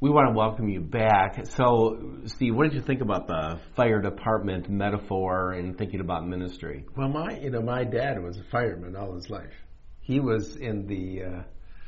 We want to welcome you back. So, Steve, what did you think about the fire department metaphor and thinking about ministry? Well, my dad was a fireman all his life. He was in the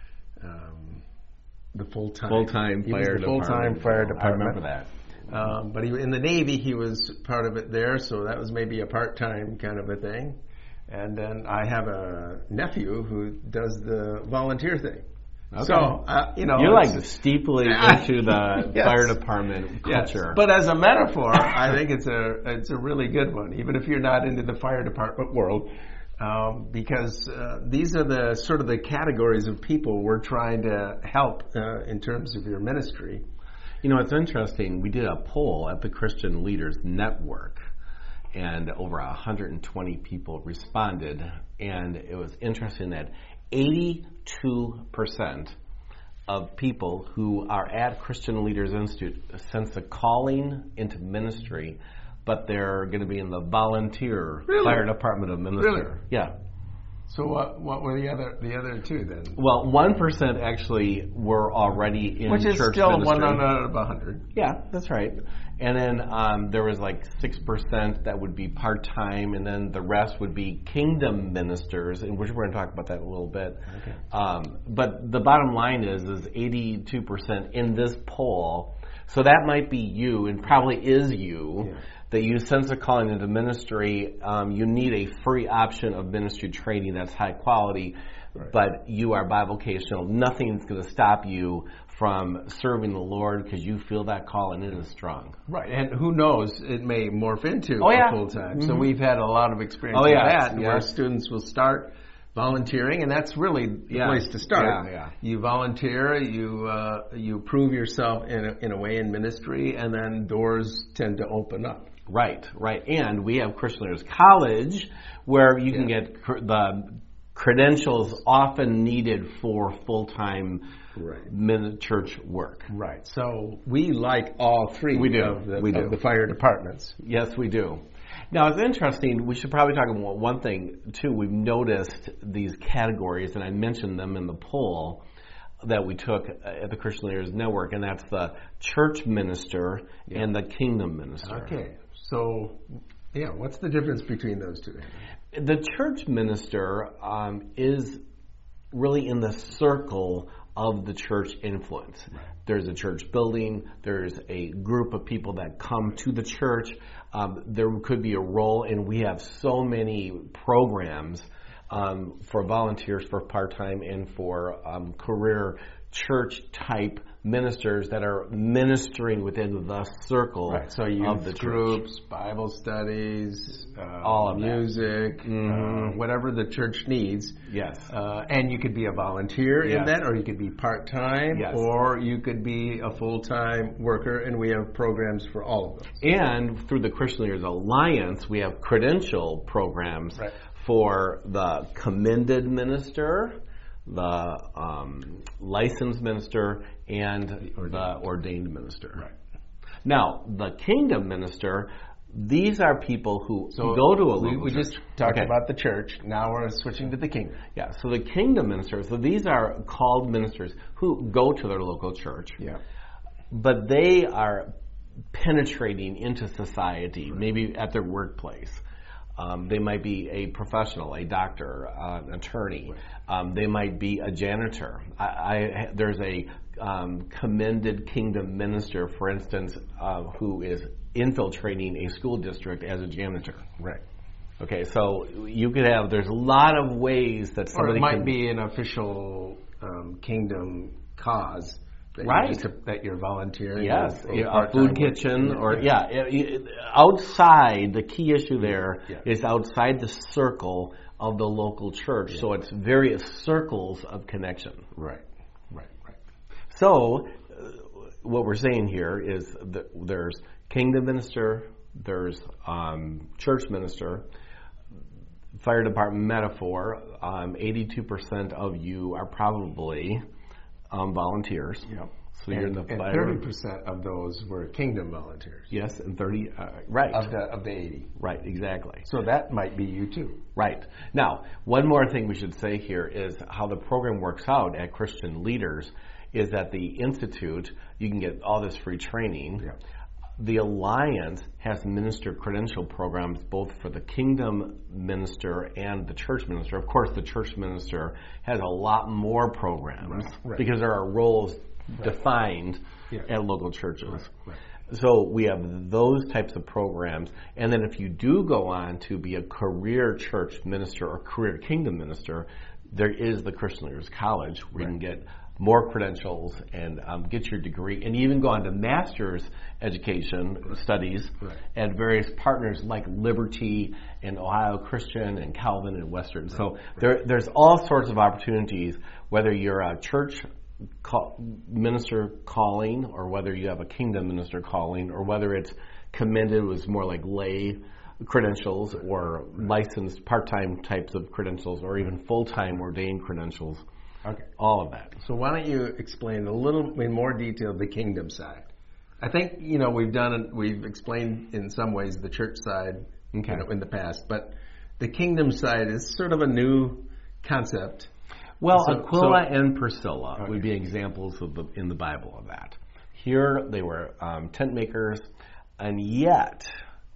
full-time fire department. I remember that. But in the Navy, he was part of it there, so that was maybe a part-time kind of a thing. And then I have a nephew who does the volunteer thing. Okay. So, you're like steeply into the yes. fire department culture. Yes. But as a metaphor, I think it's a really good one, even if you're not into the fire department world, because these are the sort of the categories of people we're trying to help in terms of your ministry. You know, it's interesting. We did a poll at the Christian Leaders Network, and over 120 people responded, and it was interesting that 82% of people who are at Christian Leaders Institute sense a calling into ministry, but they're going to be in the volunteer fire department of ministry. Really? Yeah. So what were the other two then? Well, 1% actually were already in Which is church still ministry. 1 out of 100. Yeah, that's right. And then there was like 6% that would be part-time, and then the rest would be kingdom ministers, and we're going to talk about that a little bit. Okay. But the bottom line is 82% in this poll. So that might be you, and probably is you, that you sense a calling into ministry. You need a free option of ministry training that's high quality, but you are bivocational. Nothing's going to stop you from serving the Lord because you feel that call and it is strong. Right, and who knows, it may morph into a full-time. Mm-hmm. So we've had a lot of experience with that, where students will start volunteering, and that's really the place to start. You volunteer, you prove yourself in a way in ministry, and then doors tend to open up. Right. And we have Christian Leaders College, where you can get the credentials often needed for full-time church work. Right. So we like all three of the fire departments. Yes, we do. Now, it's interesting. We should probably talk about one thing, too. We've noticed these categories, and I mentioned them in the poll that we took at the Christian Leaders Network, and that's the church minister and the kingdom minister. Okay. So, what's the difference between those two? The church minister is really in the circle of the church influence. Right. There's a church building. There's a group of people that come to the church. There could be a role, and we have so many programs for volunteers, for part-time, and for career church-type ministers that are ministering within the circle of the groups, Bible studies, all of music, whatever the church needs. Yes. And you could be a volunteer in that, or you could be part-time, or you could be a full-time worker, and we have programs for all of those. And through the Christian Leaders Alliance, we have credential programs for the commended minister, the licensed minister, and the ordained minister. Right. Now, the kingdom minister, these are people who go to a local We just talked about the church. Now we're switching to the kingdom. Yeah, so the kingdom ministers, so these are called ministers who go to their local church. Yeah. But they are penetrating into society, maybe at their workplace. They might be a professional, a doctor, an attorney. They might be a janitor. There's a commended kingdom minister, for instance, who is infiltrating a school district as a janitor. Right. Okay, so you could have, there's a lot of ways that somebody might be an official kingdom cause. That you're volunteering. Yes, a food kitchen outside, the key issue there is outside the circle of the local church. So it's various circles of connection. Right. So what we're saying here is that there's kingdom minister, there's church minister, fire department metaphor. 82% of you are probably volunteers. Yeah. So you're in the fire. And 30% of those were kingdom volunteers. Yes, and 30, of the 80. Right, exactly. So that might be you too. Right. Now, one more thing we should say here is how the program works out at Christian Leaders is that the Institute, you can get all this free training. Yeah. The Alliance has minister credential programs both for the kingdom minister and the church minister. Of course, the church minister has a lot more programs because there are roles defined at local churches. Right. So we have those types of programs. And then if you do go on to be a career church minister or career kingdom minister, there is the Christian Leaders College where you can get more credentials and get your degree and even go on to master's education studies at various partners like Liberty and Ohio Christian and Calvin and Western. So there's all sorts of opportunities, whether you're a church minister calling or whether you have a kingdom minister calling or whether it's commended was more like lay credentials or licensed part-time types of credentials or even full-time ordained credentials. Okay. All of that. So why don't you explain a little in more detail the kingdom side? I think, we've explained in some ways the church side in the past, but the kingdom side is sort of a new concept. Well, Aquila and Priscilla would be examples in the Bible of that. Here they were tent makers, and yet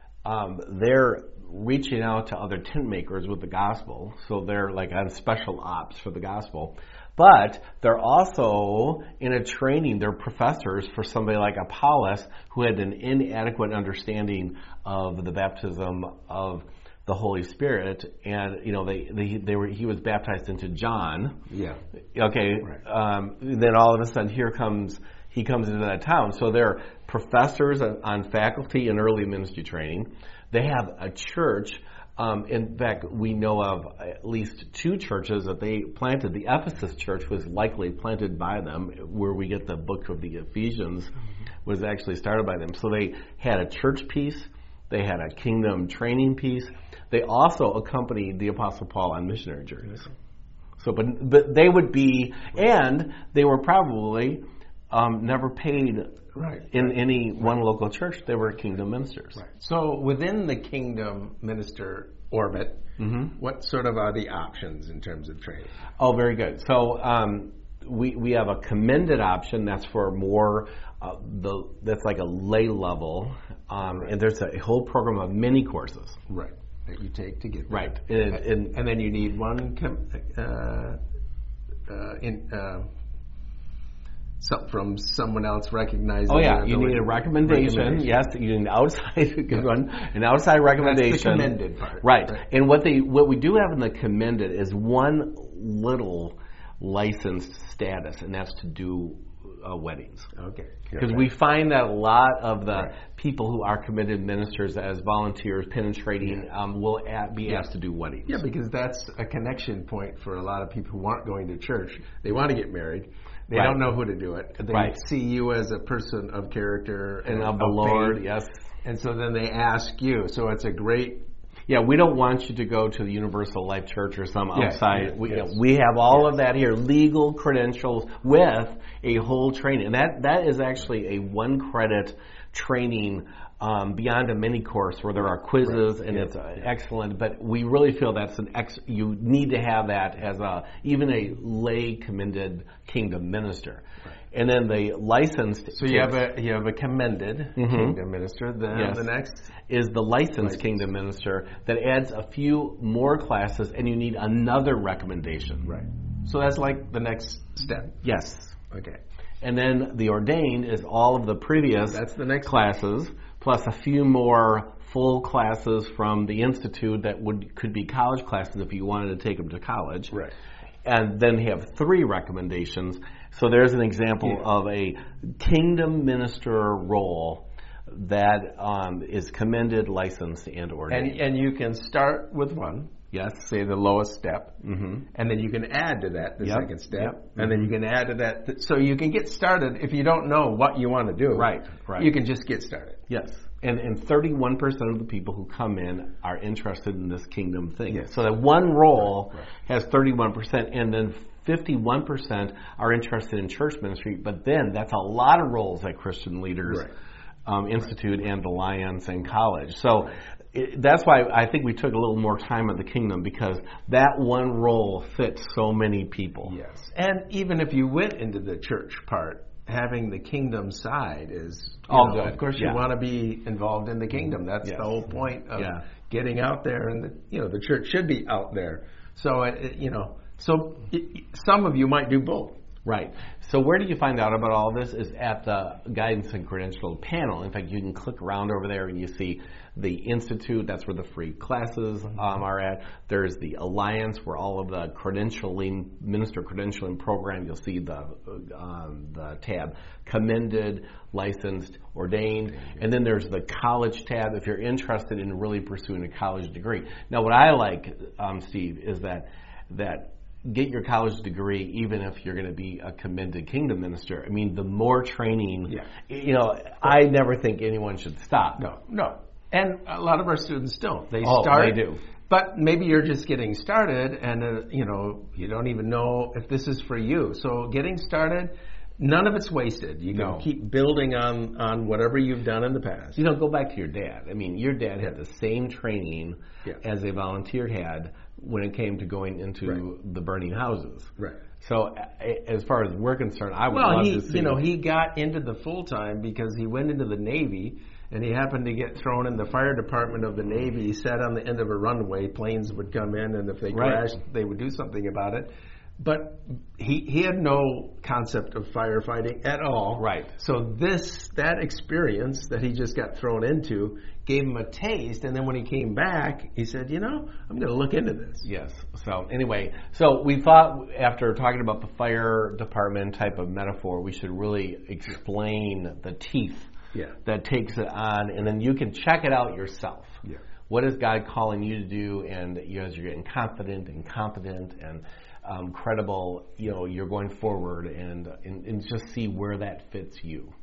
they're reaching out to other tent makers with the gospel. So they're like on special ops for the gospel. But they're also in a training, they're professors for somebody like Apollos who had an inadequate understanding of the baptism of the Holy Spirit, and he was baptized into John. Yeah. Okay. Right. Then all of a sudden he comes into that town. So they're professors on faculty in early ministry training. They have a church. In fact, we know of at least two churches that they planted. The Ephesus church was likely planted by them, where we get the book of the Ephesians was actually started by them. So they had a church piece. They had a kingdom training piece. They also accompanied the Apostle Paul on missionary journeys. So, but they would be, and they were probably never paid in any one local church. They were kingdom ministers. Right. So within the kingdom minister orbit, what sort of are the options in terms of training? Oh, very good. So we have a commended option that's for more that's like a lay level, and there's a whole program of mini courses. Right. That you take to get there. Right. And then you need one from someone else recognizing. Oh yeah, you need a recommendation. Yes, you need an outside one, an outside recommendation. That's the commended part. Right. And what we do have in the commended is one little licensed status, and that's to do weddings. Okay. Because we find that a lot of the people who are committed ministers as volunteers penetrating will be asked to do weddings. Yeah, because that's a connection point for a lot of people who aren't going to church. They want to get married. They don't know who to do it. They see you as a person of character and of the Lord, faith. yes. And so then they ask you. So it's a great... Yeah, we don't want you to go to the Universal Life Church or some outside. Yes. We have all of that here, legal credentials with a whole training. And that is actually a 1-credit training beyond a mini course where there are quizzes and it's excellent. But we really feel that's you need to have that as even a lay commended kingdom minister. Right. And then the licensed. So you have a commended kingdom minister. The next is the licensed kingdom minister that adds a few more classes, and you need another recommendation. Right. So that's like the next step. Yes. Okay. And then the ordained is all of the previous classes plus a few more full classes from the institute that could be college classes if you wanted to take them to college. Right. And then you have 3 recommendations. So there's an example of a kingdom minister role that is commended, licensed, and ordained. And you can start with one. Yes. Say the lowest step. And then you can add to that the second step. And then you can add to that. So you can get started if you don't know what you want to do. Right. You can just get started. Yes. And 31% of the people who come in are interested in this kingdom thing. Yes. So that one role has 31%, and then 51% are interested in church ministry. But then that's a lot of roles at Christian Leaders Institute and Alliance and college. So that's why I think we took a little more time at the kingdom, because that one role fits so many people. Yes. And even if you went into the church part, having the kingdom side is all good. Of course, you want to be involved in the kingdom. That's the whole point of getting out there, and the church should be out there. So some of you might do both. Right. So where do you find out about all this? Is at the Guidance and Credential panel. In fact, you can click around over there and you see the Institute. That's where the free classes are at. There's the Alliance, where all of the minister credentialing program. You'll see the tab Commended, Licensed, Ordained. And then there's the College tab if you're interested in really pursuing a college degree. Now, what I like, Steve, is that get your college degree even if you're going to be a commended kingdom minister. I mean, the more training, I never think anyone should stop. No. And a lot of our students don't. They start. They do. But maybe you're just getting started and, you don't even know if this is for you. So getting started, none of it's wasted. You can keep building on whatever you've done in the past. Go back to your dad. I mean, your dad had the same training as a volunteer had when it came to going into the burning houses. Right. So as far as we're concerned, I would love to see. He got into the full-time because he went into the Navy, and he happened to get thrown in the fire department of the Navy. He sat on the end of a runway. Planes would come in, and if they crashed, they would do something about it. But he had no concept of firefighting at all. Right. So that experience that he just got thrown into gave him a taste, and then when he came back, he said, I'm going to look into this. Yes. So anyway, we thought after talking about the fire department type of metaphor, we should really explain the teeth that takes it on, and then you can check it out yourself. Yeah. What is God calling you to do? And as you're getting confident and competent and credible, you're going forward and just see where that fits you.